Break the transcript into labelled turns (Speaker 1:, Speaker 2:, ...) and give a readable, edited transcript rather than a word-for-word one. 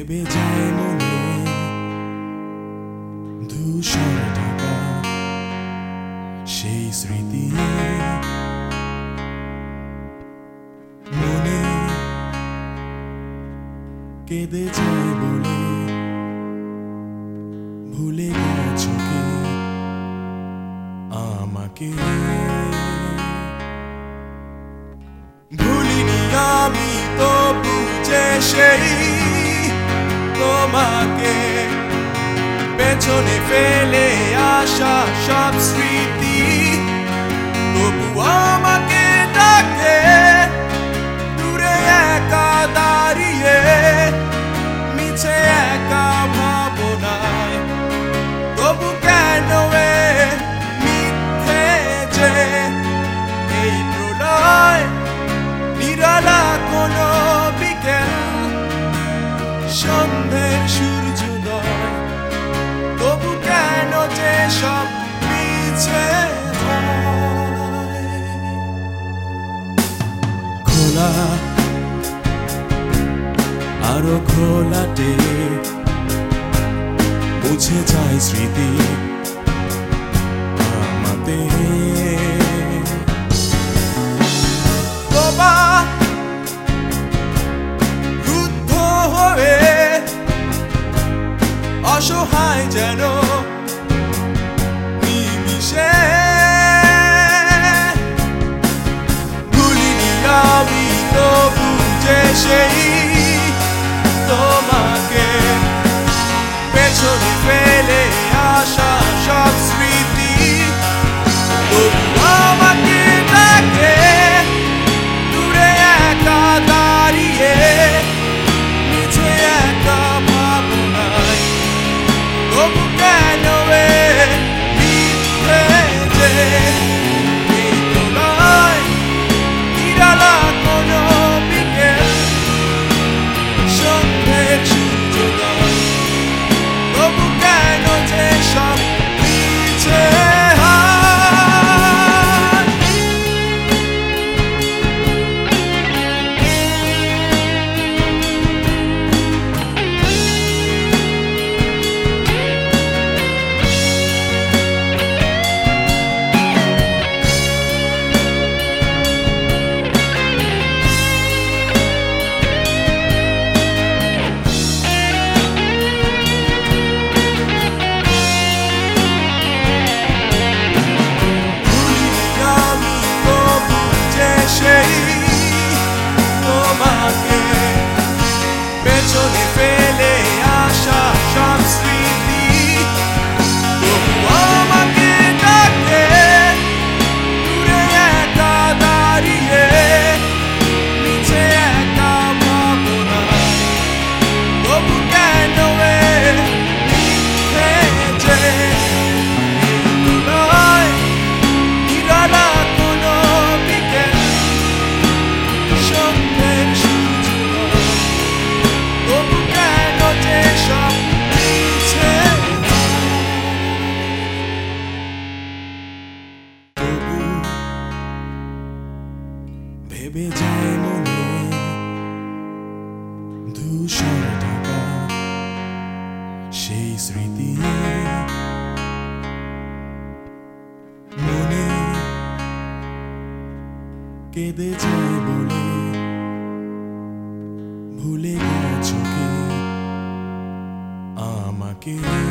Speaker 1: ভেবে যায় মনে ধূসর ঢাকা সেই স্মৃতি মনে কেঁদে যায় বলে ভুলে গেছো কি আমাকে ভুলিনি আমি তো বুঝে সেই তোমাকে পেছনে ফেলে আসা সব স্মৃতি তবু আমাকে ডাকে দূরে একা দাঁড়িয়ে মিছে একা ভাবনায় তবু কেন মিথ্যে যে এই প্রলয় নিরালা কোনো বিকেল সন্ধ্যের সূর্যোদয় তবু কেন যে সব পিছে খোলা আরো খোলাটে মুছে যায় স্মৃতি আমাদের বাবা রুদ্ধ হয়ে অসহায় যেন নিমিষে ভুলিনি আমি তো বুঝে সেই তোমাকে পেছনে ফেলে আসা সব স্মৃতি তবু আমাকে ডাকে দূরে একা দাঁড়িয়ে মিছে একা ভাবনায় তবু কেন মিথ্যে যে এই প্রলয় নিরালা কোনো বিকেল সন্ধ্যের সূর্যোদয় তবু কেন যে সব পিছে তোমাকে পেছনে ফেলে আসা সব স্মৃতি তবু আমাকে ডাকে দূরে একা দাঁড়িয়ে মিছে একা ভাবনায় তবু কেন মিথ্যে যে প্রলয় নিরালা কোনো বিকেল সন্ধ্যের সূর্যোদয় তবু কেন যে সব পিছে তবু ভেবে যায় মনে ধূসর ঢাকা সেই স্মৃতি মনে কেঁদে যায় বলে ভুলে গেছো কি আমাকে।